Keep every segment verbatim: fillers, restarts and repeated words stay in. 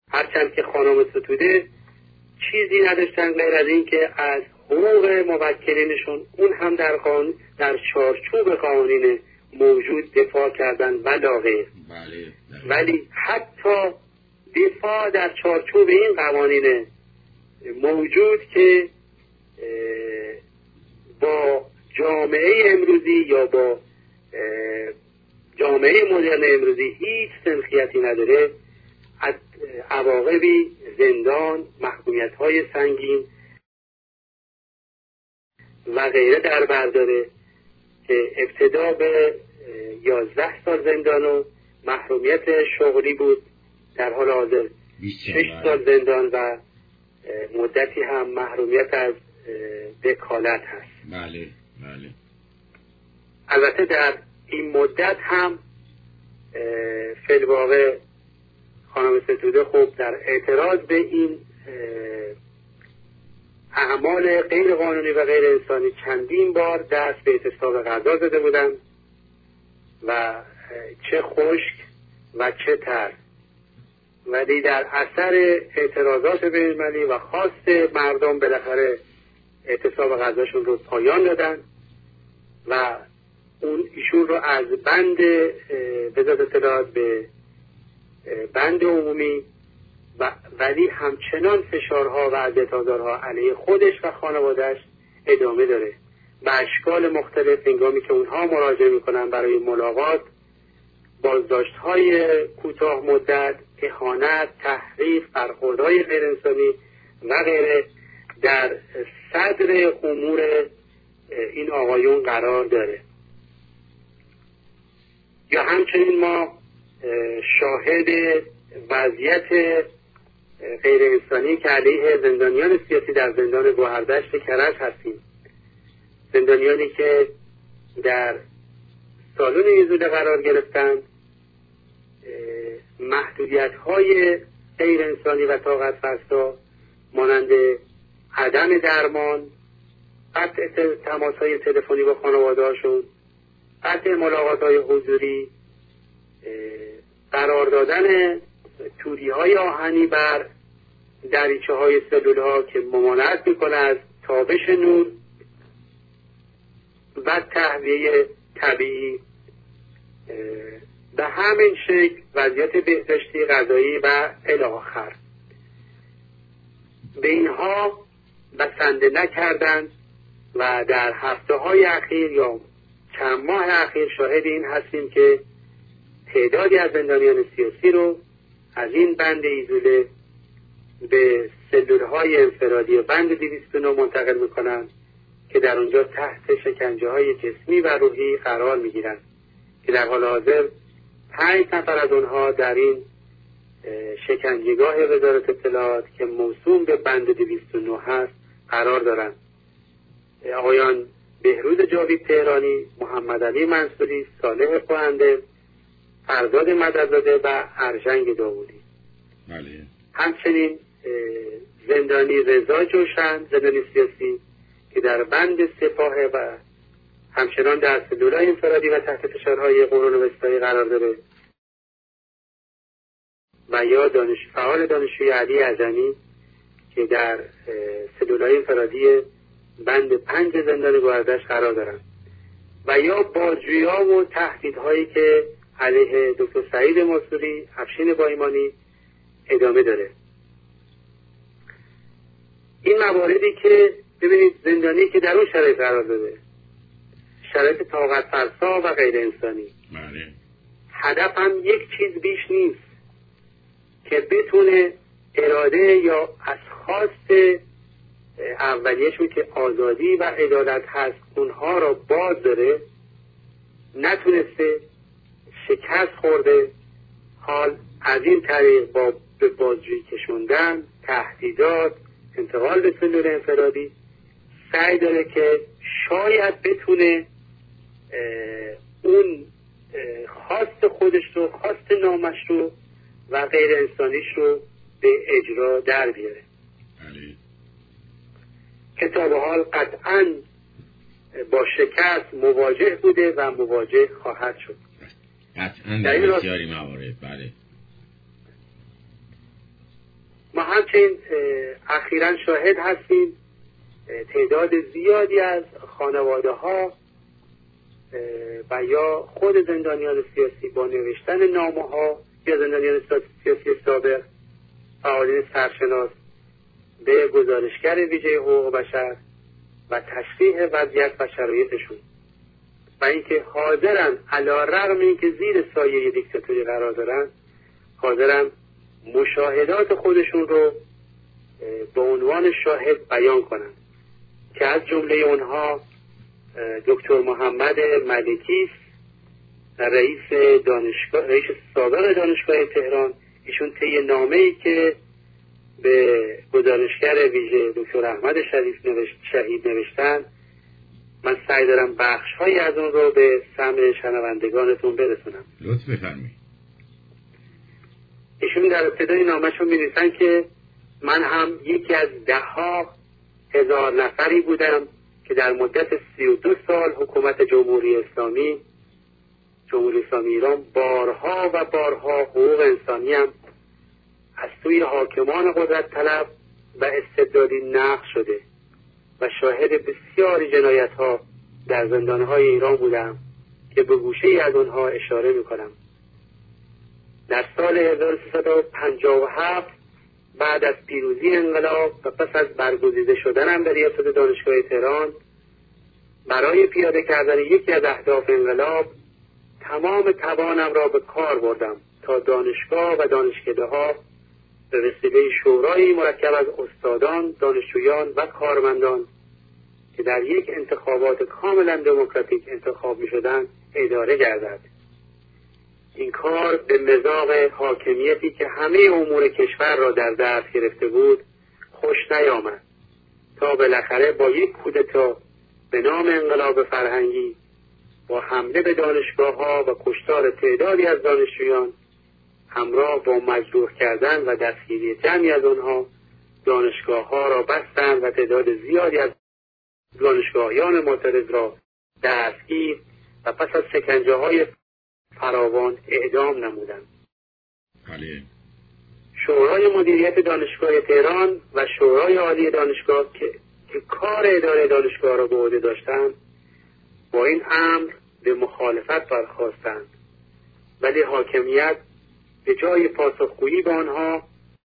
هرچند که خانم ستوده چیزی نداشتن غیر از این که از حقوق موکلینشون اون هم در قانون در چارچوب قوانین موجود دفاع کردن و لا غیر. بله. ولی حتی دفاع در چارچوب این قوانین موجود که با جامعه امروزی یا با جامعه مدرن امروزی هیچ سنخیتی نداره، از عواقبی زندان، محکومیت‌های سنگین و غیره در بر داره که ابتدا به یازده سال زندان و محرومیت شغلی بود، در حال حاضر شش سال زندان و مدتی هم محرومیت از وکالت هست. بله بله. البته در این مدت هم فی الواقع خانم ستوده خوب در اعتراض به این اعمال غیر قانونی و غیر انسانی چندین بار دست به اعتصاب غذا زده بودند و چه خشک و چه تر، ولی در اثر اعتراضات بین‌المللی و خواست مردم بالاخره اعتصاب غذاشون رو پایان دادن و اون ایشون رو از بند وزارت اطلاعات به بند عمومی و ولی همچنان فشارها و اذیت‌آزارها علیه خودش و خانواده‌اش ادامه داره به اشکال مختلف. هنگامی که اونها مراجعه میکنن برای ملاقات، بازداشت‌های کوتاه مدت، اهانت، تحریف، برخوردهای غیر انسانی و غیره در صدر امور این آقایون قرار داره. یا همچنین ما شاهد وضعیت غیر انسانی که علیه زندانیان سیاسی در زندان گوهردشت کرج هستیم. زندانیانی که در سالن ایزوله قرار گرفتند، محدودیت های غیر انسانی و طاقت فرسا مانند عدم درمان، قطع تماس های تلفنی با خانواده هاشون، قطع ملاقات های حضوری، قرار دادن توری های آهنی بر دریچه های سلول ها که ممانعت میکنه از تابش نور و تهویه طبیعی، به همین شکل وضعیت بهداشتی غذایی و الی آخر. به اینها بسنده نکردند و در هفته های اخیر یا چند ماه اخیر شاهد این هستیم که تعدادی از زندانیان سیاسی رو از این بند ایزوله به سلول‌های انفرادی و بند دویست و نه منتقل میکنن که در اونجا تحت شکنجه های جسمی و روحی قرار میگیرن که در حال حاضر پنج نفر از اونها در این شکنجهگاه وزارت اطلاعات که موسوم به بند دویست و نه هست قرار دارن. آقایان بهروز جاوید تهرانی، محمد علی منصوری، صالح قوانده، فرزاد مددزاده و ارژنگ داوودی. بله. همچنین زندانی رضا جوشن، زندانی سیاسی که در بند سپاه و همچنان در سلول‌های انفرادی و تحت فشارهای قرون وسطایی قرار داره، و یا دانش فعال دانشجوی علی اعظمی که در سلول‌های انفرادی بند پنج زندان گوهردشت قرار دارن، و یا بازجویی‌ها و تهدیدهایی که علیه دکتر سعید منصوری، افشین بایمانی ادامه داره. این مواردی که ببینید زندانی که در اون شرایط قرار داده، شرایط طاقت فرسا و غیر انسانی، بله. هدف هم یک چیز بیش نیست که بتونه اراده یا از خواست اولیه‌شون که آزادی و عدالت هست اونها را باز داره، نتونسته، شکست خورده، حال از این طریق با به بازجویی کشوندن، تهدیدات، انتقال به سلول انفرادی سعی داره که شاید بتونه اون خواست خودش رو، خواست نامشروع و غیر انسانیش رو به اجرا در بیاره. که تا به حال قطعاً با شکست مواجه بوده و مواجه خواهد شد. قطعاً در بسیاری موارد. بله. ما همچنین اخیراً شاهد هستیم تعداد زیادی از خانواده ها و یا خود زندانیان سیاسی با نوشتن نامه ها یا زندانیان سیاسی سابق فعالین سرشناس به گزارشگر ویژه حقوق بشر و تشریح وضعیت و شرایطشون و اینکه حاضرن علی‌رغم اینکه زیر سایه دیکتاتوری قرار دارن حاضرن مشاهدات خودشون رو به عنوان شاهد بیان کنن که از جمله اونها دکتر محمد ملکی رئیس دانشگاه رئیس سابق دانشگاه تهران. ایشون طی نامه‌ای که به گزارشگر ویژه دکتر احمد شریف نوشت شهید نوشتن، من سعی دارم بخش‌هایی از اون رو به سمع شنوندگانتون برسونم. لطف بفرمایید. ایشون در ابتدای نامه‌شون می‌نویسن که من هم یکی از ده‌ها هزار نفری بودم که در مدت سی و دو سال حکومت جمهوری اسلامی جمهوری اسلامی ایران بارها و بارها حقوق انسانی هم از سوی حاکمان قدرت طلب و استبدادی نقض شده و شاهد بسیاری جنایت ها در زندانهای ایران بودم که به گوشه ای از اونها اشاره میکنم. در سال هزار و سیصد و پنجاه و هفت بعد از پیروزی انقلاب و پس از برگزیده شدنم به ریاست دانشگاه تهران، برای پیاده کردن یکی از اهداف انقلاب تمام توانم را به کار بردم تا دانشگاه و دانشکده ها به وسیله شورای مرکب از استادان، دانشجویان و کارمندان که در یک انتخابات کاملا دموکراتیک انتخاب می شدن اداره گردد. این کار به مذاق حاکمیتی که همه امور کشور را در دست گرفته بود خوش نیامد تا بالاخره با یک کودتا به نام انقلاب فرهنگی با حمله به دانشگاه ها و کشتار تعدادی از دانشجویان همراه با مجروح کردن و دستگیری جمعی از آنها دانشگاه ها را بستند و تعداد زیادی از دانشگاهیان معترض را دستگیر و پس از شکنجه های فراوان اعدام نمودند. بله. شورای مدیریت دانشگاه تهران و شورای عالی دانشگاه که, که کار اداره دانشگاه را به عهده داشتند با این امر به مخالفت برخاستند، ولی حاکمیت به جای پاسخگویی به آنها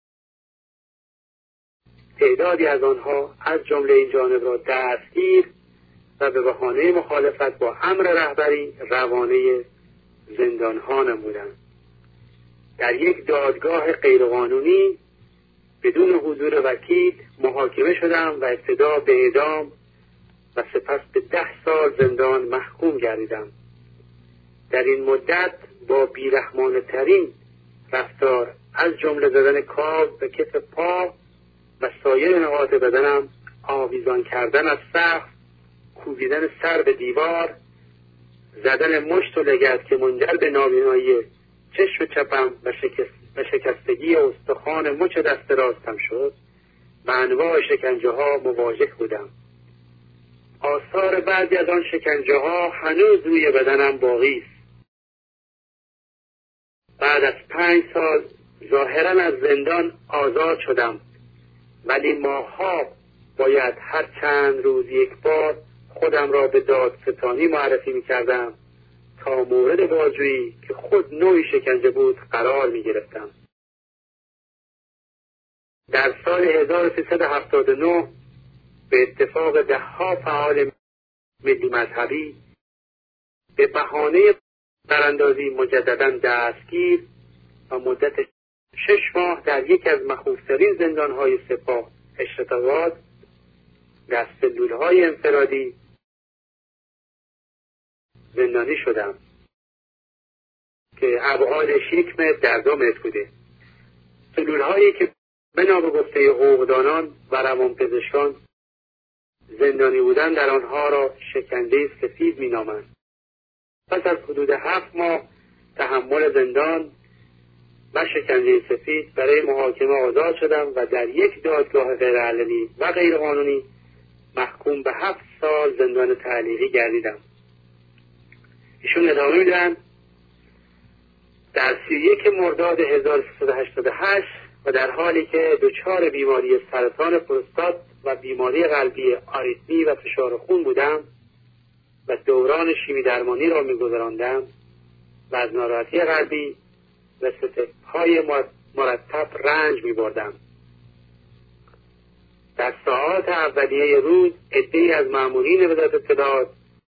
تعدادی از آنها از جمله این جانب را دستگیر و به بهانه مخالفت با امر رهبری روانه زندانها نمودند. در یک دادگاه غیرقانونی بدون حضور وکیل محاکمه شدم و ابتدا به اعدام و سپس به ده سال زندان محکوم گردیدم. در این مدت با بیرحمانه ترین رفتار از جمله زدن کاغذ به کف پا و سایر نقاط بدنم، آویزان کردن از سقف، کوبیدن سر به دیوار، زدن مشت و لگد که منجر به نابینایی چشم چپم و, شکست و شکستگی استخوان مچ دست راستم شد و انواع شکنجه ها مواجه بودم. آثار بعضی از آن شکنجه ها هنوز روی بدنم باقی است. بعد از پنج سال ظاهرا از زندان آزاد شدم، ولی ماها باید هر چند روز یک بار خودم را به دادستانی معرفی می کردم تا مورد بازجویی که خود نوعی شکنجه بود قرار می گرفتم. در سال هزار و سیصد و هفتاد و نه به اتفاق ده‌ها فعال ملی مذهبی به بهانه براندازی مجددا دستگیر و مدت شش ماه در یکی از مخوف‌ترین زندان‌های سپاه اشتباهات در سلول‌های انفرادی زندانی شدم که ابعاد شش متر در دو متر بوده. سلول‌هایی که بنا به گفته حقوقدانان و روانپزشکان زندانی بودن در آنها را شکنجه سفید می‌نامند. پس از حدود هفت ماه تحمل زندان و شکنجه سفید برای محاکمه آزاد شدم و در یک دادگاه غیرعلنی و غیرقانونی محکوم به هفت سال زندان تعلیقی گردیدم. ایشون ادامه میدن در سی و یک مرداد هزار و سیصد و هشتاد و هشت و در حالی که دچار بیماری سرطان پروستات و بیماری قلبی آریتمی و فشار خون بودم و دوران شیمی درمانی را می‌گذراندم و از ناراحتی قلبی و ستپ‌های مرتب رنج می‌بردم. در ساعات اولیه روز عده‌ای از مامورین وزارت اطلاعات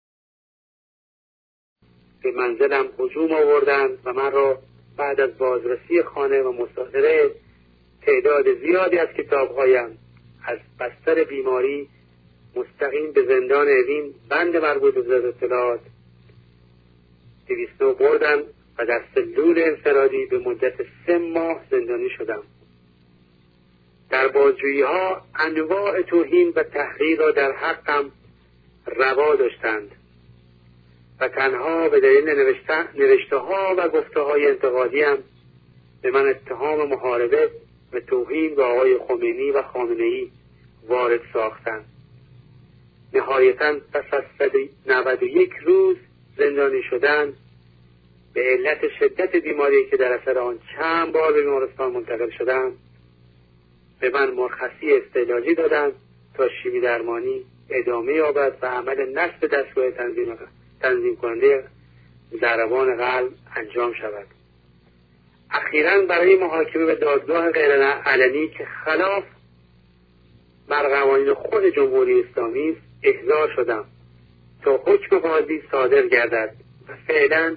به منزلم هجوم آوردند و من را بعد از بازرسی خانه و مصادره تعداد زیادی از کتاب‌هایم از بستر بیماری مستقیم به زندان اوین بند مربوط به وزارت اطلاعات دویست و نه بردند و در سلول انفرادی به مدت سه ماه زندانی شدم. در بازجویی‌ها انواع توهین و تحقیر را در حقم روا داشتند و تنها به دلیل نوشته‌ها و گفته‌های انتقادیم به من اتهام محاربه و توهین به آقای خمینی و خامنه‌ای وارد ساختند. نهایتاً پس از نود و یک روز زندانی شدن به علت شدت بیماری که در اثر آن چند بار به بیمارستان منتقل شدم به من مرخصی استعلاجی دادند تا شیمی درمانی ادامه یابد و عمل نصب دستگاه تنظیم تنظیم کننده ضربان قلب انجام شود. اخیراً برای محاکمه به دادگاه غیرعلنی که خلاف بر قوانین خود جمهوری اسلامی است احضار شدم تا حکم قاضی صادر گردد و فعلاً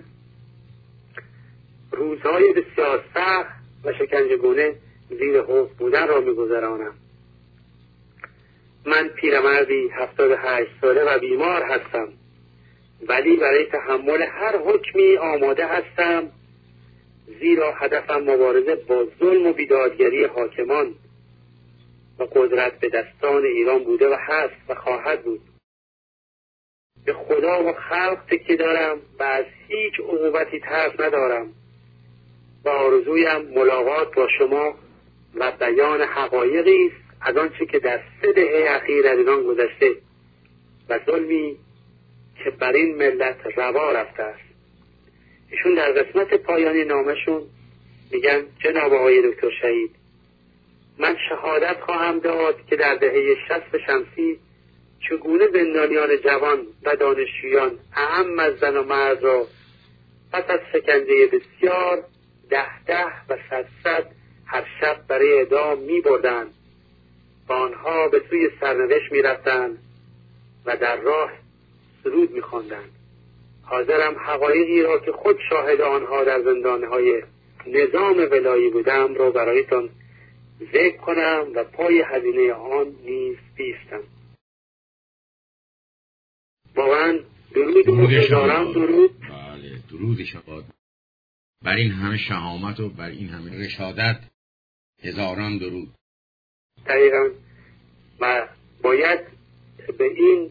روزهای بسیار سخت و شکنجه‌گونه زیر حبس بودن را می‌گذرانم. من پیرمردی هفتاد و هشت ساله و بیمار هستم، ولی برای تحمل هر حکمی آماده هستم، زیرا هدفم مبارزه با ظلم و بیدادگری حاکمان و قدرت به دستان ایران بوده و هست و خواهد بود. به خدا و خلق تکیه دارم و از هیچ عقوبتی ترس ندارم و آرزویم ملاقات با شما و بیان حقایقی است از آنچه که در سه دهه اخیر از ایران گذشته و ظلمی که بر این ملت روا رفته است. ایشون در قسمت پایانی نامشون میگن جناب آقای دکتر شهید، من شهادت خواهم داد که در دهه شصت شمسی چگونه زندانیان جوان و دانشجویان اهم از زن و مرد را پس از شکنجه بسیار ده ده و صد صد هر شب برای اعدام می بردند و آنها به سوی سرنوشت می رفتند و در راه سرود می خواندند. حاضرم حقایقی را که خود شاهد آنها در زندانهای نظام ولایی بودم را برایتان ذکر کنم و پای هزینه آن نیز بیستم. واقعا درود و هزاران درود. بله، درود شباد بر این همه شهامت و بر این همه رشادت، هزاران درود. دقیقا. و باید به این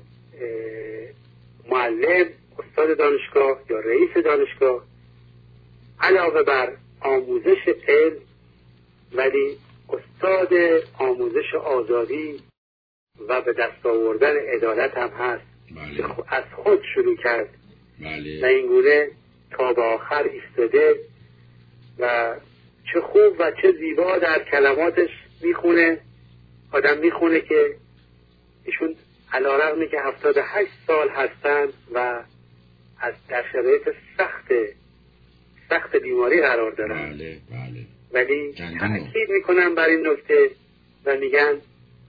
معلم، استاد دانشگاه یا رئیس دانشگاه علاوه بر آموزش علم ولی استاد آموزش آزادی و به دست آوردن عدالت هم هست. بله. که از خود شروع کرد. بله. و این گونه تا به آخر ایستاده و چه خوب و چه زیبا در کلماتش میخونه. آدم میخونه که ایشون علیرغمی که هفتاد و هشت سال هستن و از در شرایط سخت سخت بیماری قرار دارن. بله بله. ولی تأکید میکنن بر این نکته و میگن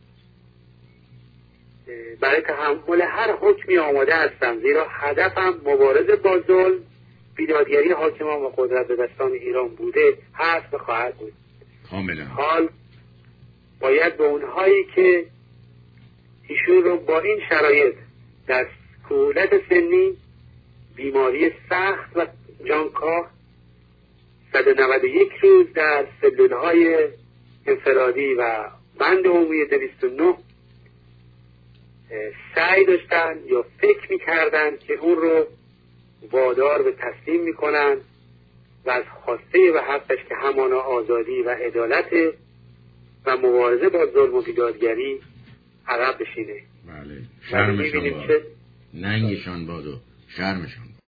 برای تحمل هر حکمی آماده هستم، زیرا هدفم مبارزه با ظلم، بیدادگری حاکمان و قدرت به دستان ایران بوده، هست و خواهد بود. کاملا. حال باید به اونهایی که ایشون رو با این شرایط در کهولت سنی، بیماری سخت و جانکاه، صد و نود و یک روز در سلولهای انفرادی و بند عمومی دویست و نه سعی داشتن یا فکر میکردن که اون رو وادار به تسلیم میکنن و از خواسته و حقش که همانا آزادی و عدالت و مبارزه با ظلم و بیدادگری عقب بشینه. بله. شرمشان باد. چه... ننگشان باد و شرمشان باد.